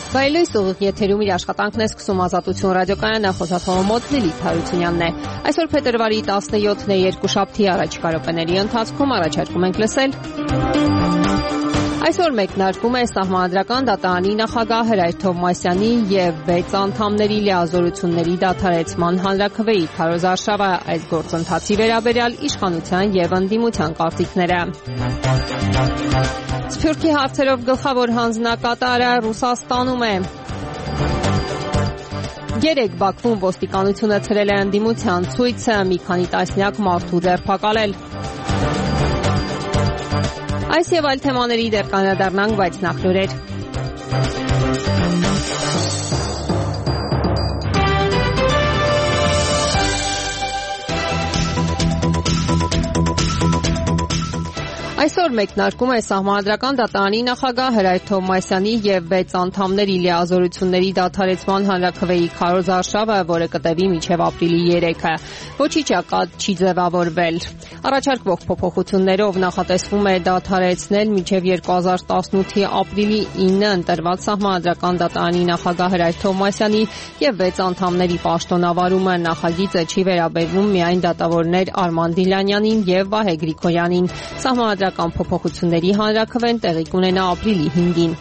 Վայելույս ուղիղ եթերում իր աշխատանքն է սկսում Ազատություն ռադիոկայանը, խոսափողը մոտ Լիլիթ Հարությունյանն է։ Այսօր փետրվարի 17-ն է, երկուշաբթի առաջիկա րոպեների ընթացքում առաջարկում ենք լսել. Այսօր մեկնարկում է Սահմանադրական դատարանի նախագահ Հրայր Թովմասյանի և 6 անդամների լիազորությունների դադարեցման հանրաքվեի քարոզարշավը, այս գործընթացի վերաբերյալ իշխանության և ընդդիմության կարծիքները։ Սփյուռքի հարցերով գլխավոր հանձնակատարը Ռուսաստանում է։ Երեկ Բաքվում ոստիկանությունը ցրել է ընդդիմության ցույցը, մի քանի տասնյակ մարդու ձերբակալել։ Այս եւ այլ թեմաների դեռ կանդրադառնանք, բայց նախ լուրեր։ Այսօր մեկնարկում է Սահմանադրական դատարանի նախագահ Հրայր Թովմասյանի և 6 անդամների լիազորությունների դադարեցման հանրաքվեի քարոզարշավը, որը կտևի մինչև ապրիլի 3-ը։ Ոչինչ չի ձևավորվել։ Առաջարկվող փոփոխություններով նախատեսվում է դադարեցնել մինչև 2018-ի ապրիլի 9-ը ընտրված Սահմանադրական դատարանի նախագահ Հրայր Թովմասյանի և 6 անդամների պաշտոնավարումը։ Նախագիծը չի վերաբերվում միայն դատավորներ Արման Դիլանյանին և Վահե Գրիգորյանին։ Սահմանադրական փոփոխությունների հանրաքվեն տեղի կունենա ապրիլի 5-ին։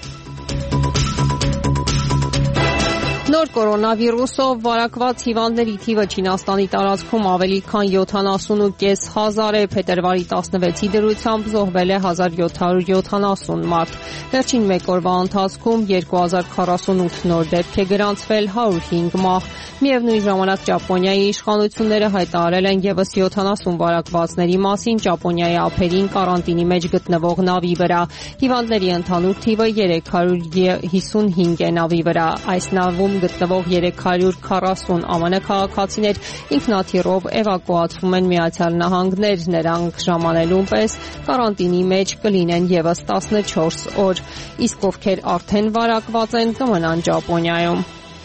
Նոր կորոնավիրուսով վարակված հիվանդների թիվը Չինաստանի տարածքում ավելի քան 70,500 է, փետրվարի 16-ի դրությամբ զոհվել է 1770 մարդ։ Վերջին մեկ օրվա ընթացքում 2048 նոր դեպք է գրանցվել, 105 մահ։ Միևնույն ժամանակ Ճապոնիայի իշխանությունները հայտարարել են ևս 70 վարակվածների մասին Ճապոնիայի ափերին կարանտինի մեջ գտնվող նավի վրա։ Հիվանդների ընդհանուր թիվը 355 է նավի վրա։ Այս նավում գտնվող 340 ԱՄՆ քաղաքացիներ ինքնաթիռով էվակուացվում են Միացյալ Նահանգներ, նրանք ժամանելուն պես կարանտինի մեջ կլինեն ևս 14 օր, իսկ ովքեր արդեն վարակված են կմնան Ճապոնիայում։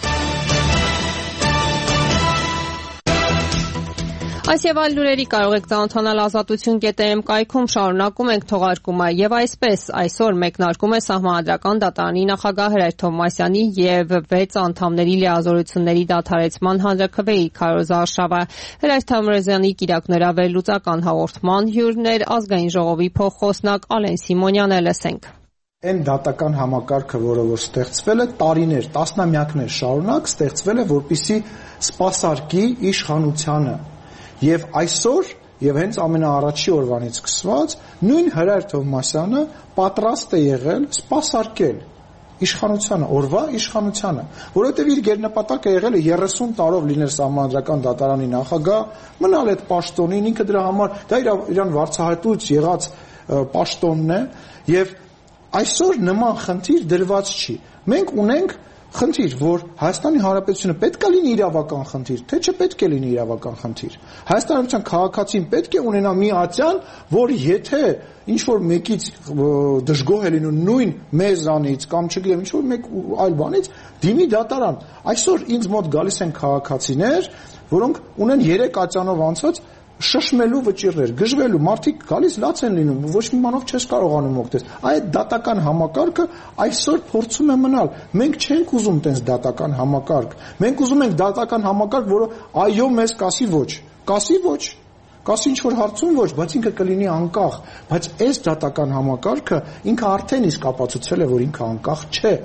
Այս եւ այլ լուրերի կարող եք ծանոթանալ Ազատություն.am կայքում, շարունակում ենք թողարկումը եւ այսպես այսօր մեկնարկում է Սահմանադրական դատարանի նախագահ Հրայր Թովմասյանի եւ 6 անդամների լիազորությունների դադարեցման հանրաքվեի քարոզարշավը։ Հրայր Թովմասյանի կիրակնորաբերլուծական հաղորդման հյուրներ Ազգային ժողովի փոխխոսնակ Ալեն Սիմոնյանը, լսենք։ Այն դատական համակարգը, որը որ ստեղծվել է տարիներ, տասնամյակներ շարունակ ստեղծվել է, որպեսզի սպասարկի իշխանությանը։ Եվ այսօր, եւ հենց ամենաառաջի օրվանից սկսված, նույն Հրայր Թովմասյանը պատրաստ է եղել սպասարկել իշխանությանը, օրվա իշխանությանը, որովհետեւ իր գերնպատակը եղել է 30 տարով լինել Սահմանադրական դատարանի նախագահ, մնալ այդ պաշտոնին, ինքը դրա համար դա իրան վարձահայտույց եղած պաշտոնն է, եւ այսօր նման խնդիր դրված չի։ Մենք ունենք խնդիր, որ Հայաստանի Հանրապետությունը պետք է լինի իրավական խնդիր, թե չպետք է լինի իրավական խնդիր։ Հայաստանի Հանրապետության քաղաքացին պետք է ունենա մի ատյան, որ եթե ինչ-որ մեկից դժգոհ է լինում նույն մեզանից կամ չգիտեմ ինչ-որ մեկ այլ բանից, դիմի դատարան։ Այսօր ինձ մոտ գալիս են քաղաքացիներ, որոնք ունեն 3 ատյանով անցած շշմելու վճիռներ, գժվելու, մարդիկ գալիս լաց են լինում, ոչ մի բանով չես կարողանում օգտես։ Այդ դատական համակարգը այսօր փորձում է մնալ։ Մենք չենք ուզում տենց դատական համակարգ։ Մենք ուզում ենք դատական համակարգ, որը այո մեզ կասի ոչ, կասի ոչ, կասի ինչ-որ հարցում ոչ, բայց ինքը կլինի անկախ։ Բայց այս դատական համակարգը ինքը արդեն իսկ ապացուցել է, որ ինքը անկախ չէ։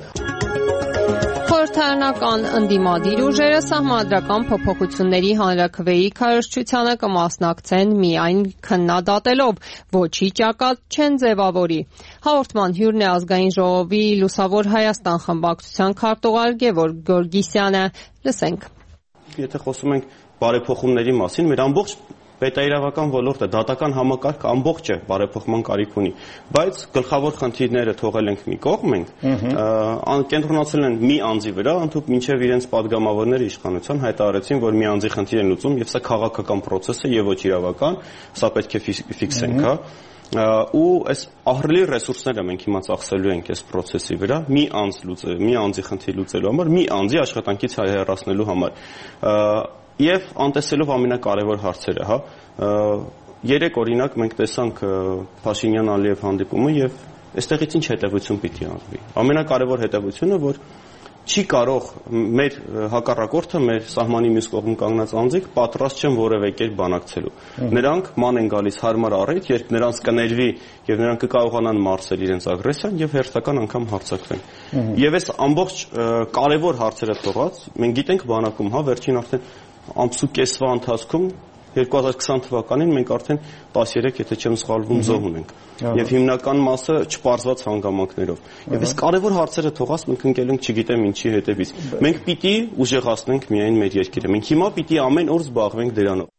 Խորհրդարանական ընդդիմադիր ուժերը Սահմանադրական փոփոխությունների հանրաքվեի քարոզչությանը կմասնակցեն միայն քննադատելով, ոչի ճակատ չեն ձևավորի։ Հաղորդման հյուրն է Ազգային ժողովի Լուսավոր Հայաստան խմբակցության քարտուղար Գևորգ Գորգիսյանը, լսենք։ Եթե խոսում ենք բարեփոխումների մասին, մեր ամբողջ պետաիրավական ոլորտը, դատական համակարգը ամբողջը բարեփոխման կարիք ունի, բայց գլխավոր խնդիրները թողել ենք մի կողմ ենք, կենտրոնացել են մի անձի վրա, ընդհանուր մինչև իրենց падգամավորները իշխանության հայտարարեցին, որ մի անձի խնդիր են լուծում, եւ սա քաղաքական process է եւ ոչ իրավական, սա պետք է ֆիքսենք, հա։ Ու այս ահռելի ռեսուրսները մենք հիմա ծախսելու ենք այս process-ի վրա, մի անձի խնդիր լուծելու համար, մի անձի աշխատանքից հեռացնելու համար։ Եվ անտեսելով ամենակարևոր հարցերը, հա, երեք օրինակ մենք տեսանք Փաշինյան-Ալիև հանդիպումը եւ այստեղից ինչ հետևություն պիտի անվի։ Ամենակարևոր հետևությունը, որ չի կարող մեր հակառակորդը, մեր սահմանի մյուս կողմում կանգնած անձիկ պատրաստ չեն որևէ կերպ բանակցելու։ Նրանք ման են գալիս հարմար առիթ, երբ նրանց կներվի եւ նրանք կկարողանան մարսել իրենց ագրեսիան եւ հերթական անգամ հարձակվեն։ Եվ այս ամբողջ կարևոր հարցերը թողած, մենք գիտենք բանակում, վերջին արդեն ամսու կեսվա ընթացքում 2020 թվականին մենք արդեն 13, եթե չեմ սխալվում, զոհ ունենք։ Եվ հիմնական մասը չպարզված հանգամանքներով։ Եվ այս կարևոր հարցերը թողած մենք ընկել ենք չգիտեմ ինչի հետևից։ Մենք պիտի ուժեղացնենք միայն մեր երկիրը։ Մենք հիմա պիտի ամեն օր զբաղվենք դրանով։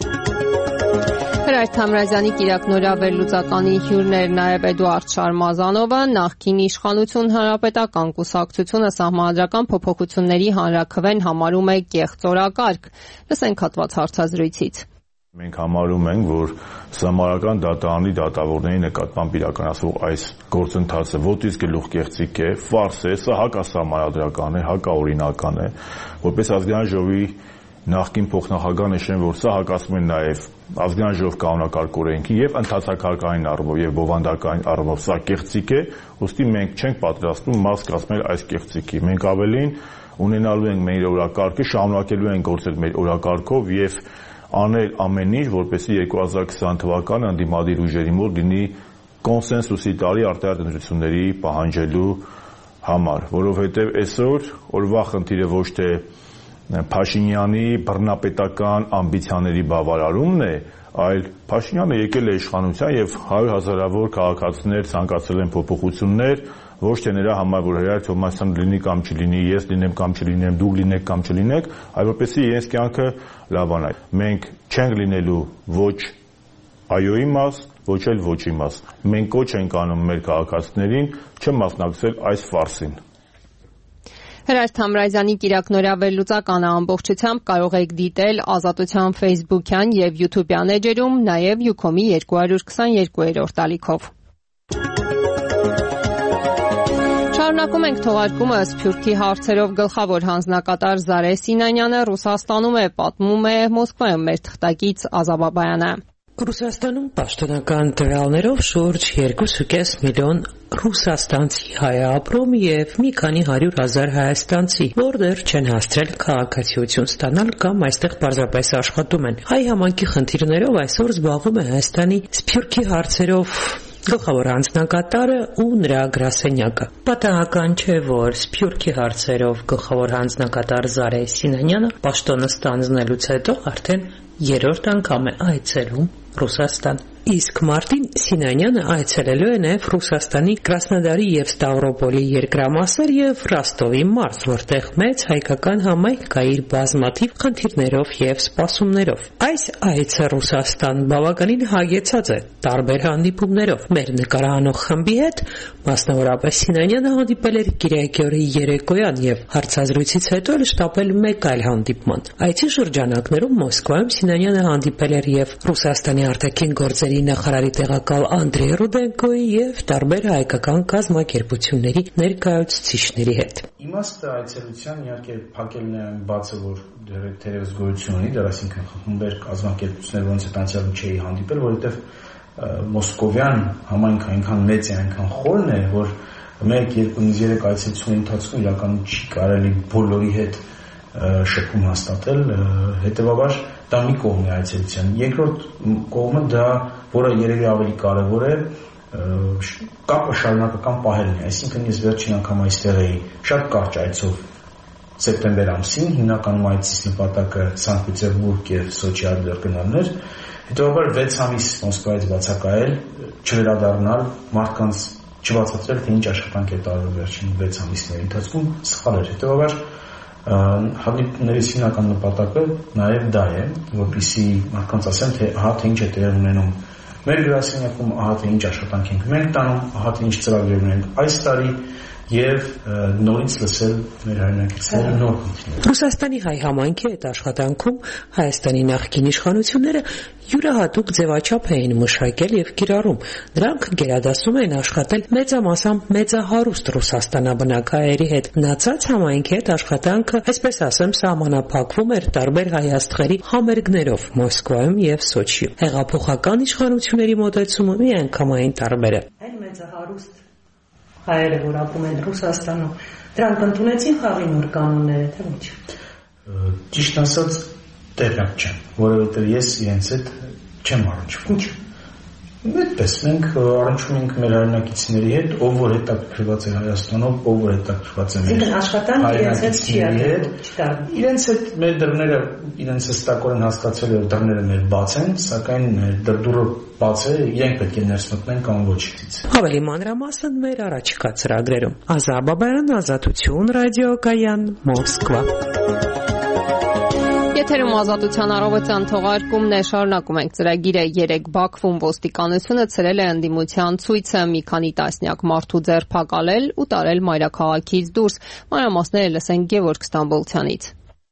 Հրայր Թամրազյանի կիրակնօրյա վերլուծականի հյուրն էր նաև Էդուարդ Շարմազանովը, նախկին իշխանություն հանրապետական կուսակցությունը սահմանադրական փոփոխությունների հանրաքվեն համարում է կեղծ օրակարգ։ Լսենք հատված հարցազրույցից։ Մենք համարում ենք, որ սահմանադրական դատարանի դատավորների նկատմամբ իրականացվող այս գործընթացը ոտից գլուխ կեղծիք է, ֆարս է, սա հակասահմանադրական է, հակաօրինական է, որպես ազգային ժողովի նախկին փոխնախագահ նշեմ, որ սա հակասում է նաև ազգային ժողով կանոնակարգ օրենքին եւ ընդհանրակարգային առումով եւ բովանդակային առումով սա կեղծիք է, ուստի մենք չենք պատրաստվում մաս կազմել այս կեղծիքի։ Մենք ավելին ունենալու ենք մեր օրակարգը, շարունակելու ենք գործել մեր օրակարգով եւ անել ամեն ինչ, որպեսզի 2020 թվականը ընդդիմադիր ուժերի մոտ լինի կոնսենսուսի տարի արտահայտ ընտրությունների պահանջելու համար, որովհետեւ այսօր օրվա խնդիրը ոչ թե Փաշինյանի բռնապետական ամբիցիաների բավարարումն է, այլ Փաշինյանը եկել է իշխանության եւ 100,000-ավոր քաղաքացիներ ցանկացել են փոփոխություններ, ոչ թե նրա համար, որ Հրայր Թոմասյանը լինի կամ չլինի, ես լինեմ կամ չլինեմ, դուք լինեք կամ չլինեք, այլ որպեսզի իրենց կյանքը լավանա։ Մենք չենք լինելու ոչ այոյի մաս, ոչ էլ ոչի մաս։ Մենք կոչ ենք անում մեր քաղաքացիներին չմասնակցել այս ֆարսին։ Հրայր Թամրազյանի կիրակնօրյա վերլուծականը ամբողջությամբ կարող եք դիտել Ազատության Facebook-յան եւ YouTube-յան էջերում, նաեւ Ucom-ի 222-րդ ալիքով։ Շարունակում ենք թողարկումը Սփյուռքի հարցերով գլխավոր հանձնակատար Զարե Սինանյանը Ռուսաստանում է, պատմում է Մոսկվայում մեր թղթակից Ազա Բաբայանը։ Ռուսաստանում պաշտոնական տվյալներով շուրջ 2.5 միլիոն ռուսաստանցի հայ ապրում եւ մի քանի 100,000 հայաստանցի, որ դեռ չեն հասցրել քաղաքացիություն ստանալ կամ այստեղ պարզապես աշխատում են։ Հայ համայնքի խնդիրներով այսօր զբաղվում է Հայաստանի Սփյուռքի հարցերով գլխավոր հանձնակատարը ու նրա գրասենյակը։ Պատահական չէ, որ Սփյուռքի հարցերով գլխավոր հանձնակատար Զարե Սինանյանը պաշտոնը ստանձնելուց հետո արդեն երրորդ անգամ է այցելում Ռուսաստան։ Իսկ մարտին Սինանյանը այցելելու է նաև Ռուսաստանի Կրասնոդարի եւ Ստավրոպոլի երկրամասեր եւ Ռոստովի մարզ, որտեղ մեծ հայկական համայնք կա իր բազմաթիվ խնդիրներով եւ սպասումներով։ Այս այցը Ռուսաստան բավականին հագեցած է տարբեր հանդիպումներով։ Մեր նկարահանող խմբի հետ մասնավորապես Սինանյանը հանդիպել էր Կիրակի երեկոյան եւ հարցազրույցից հետո էլ շտապել մեկ այլ հանդիպման։ Այցի շրջանակներում Մոսկվայում Սինանյանը հանդիպել էր եւ Ռուսաստանի արտաքին գործերի նախարարի տեղակալ Անդրեյ Ռուդենկոյի եւ տարբեր հայկական կազմակերպությունների ներկայացուցիչների հետ։ Իմաստը այցելության իհարկե փակելն է այն բացը, որ դեռևս գոյություն ունի, դեռ այսինքն խմբեր կազմակերպություններ, որոնց հետ անցյալում չէի հանդիպել, որովհետեւ մոսկովյան համայնքը այնքան մեծ է, այնքան խորն է, որ 1-2-3 այցելությունների ընթացքում իրականում չի կարելի բոլորի հետ շփում հաստատել, հետեւաբար դա մի կողմ է այցելության։ Երկրորդ կողմը դա, որը երևի ավելի կարևոր է, կապը շարունակական պահելն է, այսինքն ես վերջին անգամ այստեղ էի շատ կարճ այցով սեպտեմբեր ամսին, հիմնականում այցից նպատակը Սանկտ Պետերբուրգ եւ Սոչի արտադրնալն էր, հետեւաբար 6 ամիս Մոսկվայից բացակայել, չվերադառնալ, մարդկանց չբացատրել, թե ինչ աշխատանք է տարվել վերջին 6 ամիսների ընթացքում, սխալ էր, հետեւաբար հանդիպումների հիմնական նպատակը նաև դա է, որպեսզի մարդկանց ասեն, թե ահա թե ինչ է տեղի ունենում մեր գրասենյակում, ահա թե ինչ աշխատանք ենք մենք տանում, ահա թե ինչ ծրագրեր ունենք այս տարի եւ նորից լսել մեր հայրենակիցների նոր խնդիրներ։ Ռուսաստանի հայ համայնքի հետ աշխատանքում Հայաստանի նախկին իշխանությունները յուրահատուկ ձևաչափ էին մշակել եւ կիրառում։ Նրանք գերադասում են աշխատել մեծամասամբ մեծահարուստ ռուսաստանաբնակայերի հետ։ Մնացած համայնքի հետ աշխատանքը, այսպես ասեմ, սահմանափակվում էր տարբեր հայ աստղերի համերգներով Մոսկվայում եւ Սոչիում։ Հեղափոխական իշխանությունների մոտեցումը միանգամայն տարբեր է։ Այն մեծահարուստ հայերը, որ ապրում են Ռուսաստանում, դրանք ընդունեցին խաղի նոր կանոնները, թե ոչ։ Ճիշտ ասած, տեղյակ չեմ, որովհետև ես իրենց հետ չեմ առնչվում։ Այդպես մենք առնչվում ենք մեր հայրենակիցների հետ, ով որ հետաքրքրված է Հայաստանով, ով որ հետաքրքրված է մեր հայրենակիցների հետ, իրենց հետ մեր դռները, իրենց հստակորեն հասկացել է, որ դռները մեր բաց են, սակայն դուրը բաց է, իրենք պետք է ներս մտնեն կամ ոչինչ։ Ավելի մանրամասն մեր առաջիկա ծրագրերում։ Ազատ Բաբայան, Ազատություն, ռադիոկայան, Մոսկվա։ Եթերում Ազատության առավոտյան թողարկումն է, շարունակում ենք ծրագիրը։ 3 Բաքվում ոստիկանությունը ցրել է ընդդիմության ցույցը, մի քանի տասնյակ մարդու ձերբակալել ու տարել մայրաքաղաքից դուրս։ Մանրամասները լսենք Գևորգ Ստամբոլցյանից։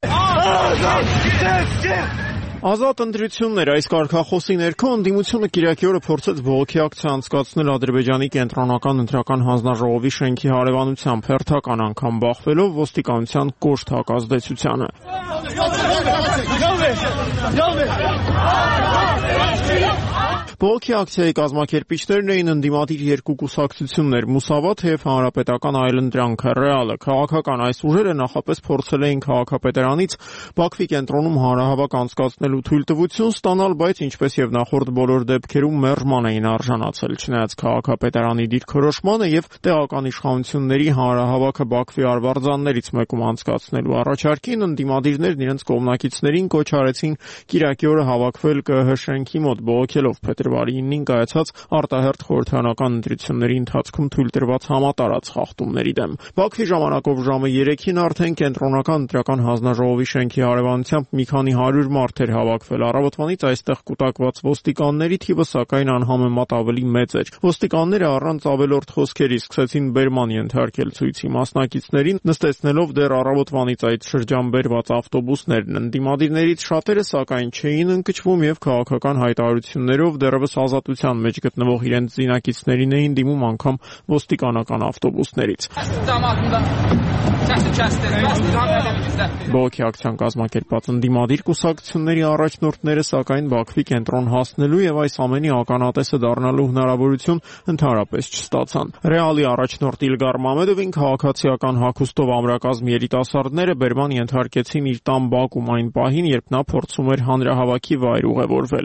Ազատ ընտրություններ այս կարգախոսի ներքո ընդդիմությունը Կիրակի օրը փորձեց բողոքի ակցիա անցկացնել Ադրբեջանի կենտրոնական ընտրական հանձնաժողովի շենքի հարևանությամբ, հերթական անգամ բախվելով ոստիկանության կոշտ հակազդեցությանը։ Բողոքի ակցիայի կազմակերպիչներն էին ընդդիմադիր երկու կուսակցություններ՝ Մուսավաթը եւ Հանրապետական այլընտրանքը Ռեալը։ Քաղաքական այս ուժերը նախապես փորձել էին քաղաքապետարանից Բաքվի կենտրոնում հանրահավաք անցկացնելու թույլտվություն ստանալ, բայց ինչպես եւ նախորդ բոլոր դեպքերում մերժման էին արժանացել։ Չնայած քաղաքապետարանի դիրքորոշմանը եւ տեղական իշխանությունների հանրահավաքը Բաքվի արվարձաններից մեկում անցկացնելու առաջարկին, ընդդիմադիրներն իրենց կողմնակիցներին կոչ արեցին Կիրակի օրը հավաքվել ԿՀ շենքի մոտ, բողոքելով փետրվարի 9-ին կայացած արտահերթ խորհրդարանական ընտրությունների ընթացքում թույլ տրված համատարած խախտումների դեմ։ Բաքվի ժամանակով ժամը 3-ին արդեն կենտրոնական ընտրական հանձնաժողովի շենքի հարևանությամբ մի քանի 100 մարդ էր հավաքվել։ Առավոտվանից այստեղ կուտակված ոստիկանների թիվը սակայն անհամեմատ ավելի մեծ էր։ Ոստիկանները առանց ավելորդ խոսքերի սկսեցին բերման ենթարկել ցույցի մասնակիցներին, նստեցնելով դեռ առավոտվանից այդ շրջան բերված ավտոբուսներն։ Ընդդիմադիրներից շատերը սակայն չէին ընկճվում եւ քաղաքական հայտարարություններով դեռևս ազատության մեջ գտնվող իրենց զինակիցներին էին դիմում անգամ ոստիկանական ավտոբուսներից։ Բողոքի ակցիան կազմակերպած ընդդիմադիր կուսակցությունների առաջնորդները սակայն Բաքվի կենտրոն հասնելու եւ այս ամենի ականատեսը դառնալու հնարավորություն ընդհանրապես չստացան։ Ռեալի առաջնորդ Իլգար Մամեդովին քաղաքացիական հագուստով ամրակազմ երիտասարդները բերման ենթարկեցին իր տան բակում այն պահին, երբ նա փորձում էր հանրահավաքի վայր ուղևորվել։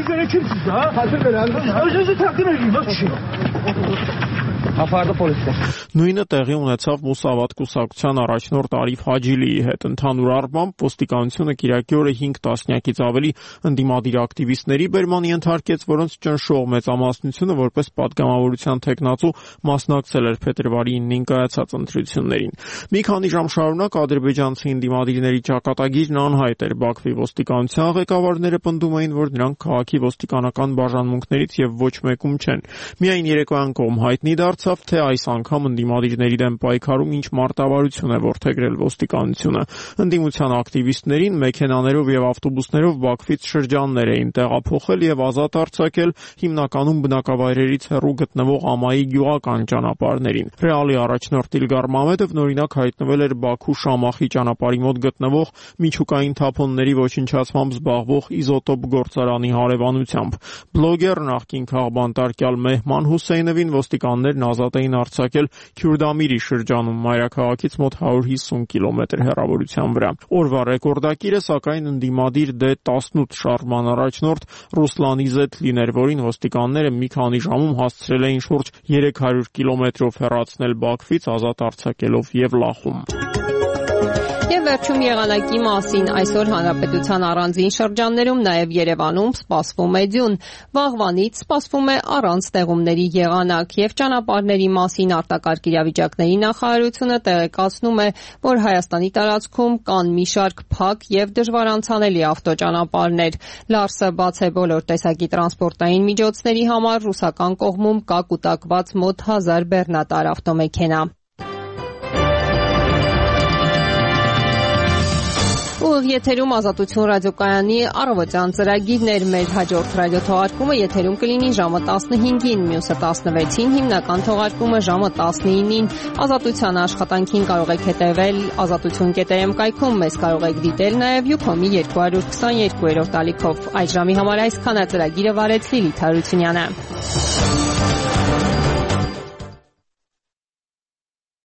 Նույնը տեղի ունեցավ Մուսավաթ կուսակցության առաջնորդ Արիֆ Հաջիլիի հետ։ Ընդհանուր առմամբ ոստիկանությունը Կիրակի օրը 5 տասնյակից ավելի ընդդիմադիր ակտիվիստների բերման ենթարկեց, որոնց ճնշող մեծամասնությունը որպես պատգամավորության թեկնածու մասնակցել էր փետրվարի 9-ին կայացած ընտրություններին։ Մի քանի ժամ շարունակ ադրբեջանցի ընդդիմադիրների ճակատագիրն անհայտ էր։ Բաքվի ոստիկանության ղեկավարները պնդում էին, որ նրանք քաղաքի ոստիկանական բաժանմունքներից եւ ոչ մեկում չեն։ Միայն երեկոյան կողմ հայտնի դարձավ, թե այս անգամ ընդդիմադիրների դեմ պայքարում ինչ մարտավարություն է որդեգրել ոստիկանությունը։ Ընդդիմության ակտիվիստներին մեքենաներով եւ ավտոբուսներով Բաքվից շրջաններ էին տեղափոխել եւ ազատ արձակել հիմնականում բնակավայրերից հեռու գտնվող Ամայի գյուղական ճանապարհներին։ Ռեալի առաջնորդ Իլգար Մամեդովն օրինակ հայտնվել էր Բաքու-Շամախի ճանապարհի մոտ գտնվող միջուկային թափոնների ոչնչացմամբ զբաղվող իզոտոպ գործարանի հարևանությամբ։ Բլոգեր նախկին քաղբանտարկյալ Մեհման Հուսեյնովին ոստիկաններն ազատ էին արձակել Քյուրդամիրի շրջանում մայրաքաղաքից մոտ 150 կիլոմետր հեռավորության վրա։ Օրվա ռեկորդակիրը սակայն ընդդիմադիր D18 շարժման առաջնորդ Ռուսլան Իզետլին էր, որին ոստիկանները մի քանի ժամում հասցրել էին շուրջ 300 կիլոմետրով հեռացնել Բաքվից, ազատ արձակելով Եվլախում։ Եվ վերջում եղանակի մասին այսօր հանրապետության առանձին շրջաններում, նաև Երևանում սպասվում է ձյուն։ Վաղվանից սպասվում է առանց ստեղումների եղանակ եւ ճանապարհների մասին արտակարգ իրավիճակների նախարարությունը տեղեկացնում է, որ Հայաստանի տարածքում կան մի շարք փակ եւ դժվար անցանելի ավտոճանապարհներ։ Լարսը բաց է բոլոր տեսակի տրանսպորտային միջոցների համար, ռուսական կողմում կա կուտակված մոտ 1000 բեռնատար ավտոմեքենա։ Ուղիղ եթերում Ազատություն ռադիոկայանի առավոտյան ծրագիրն էր։ Մեր հաջորդ ռադիոթողարկումը եթերում կլինի ժամը 15-ին, մյուսը 16-ին, հիմնական թողարկումը ժամը 19-ին։ Ազատության աշխատանքին կարող եք հետևել azatutun.am կայքում, մեզ կարող եք դիտել նաև Յուքոմի 222-րդ ալիքով։ Այս ժամի համար այսքանը, ծրագիրը վարեց Լիլիթ Հարությունյանը։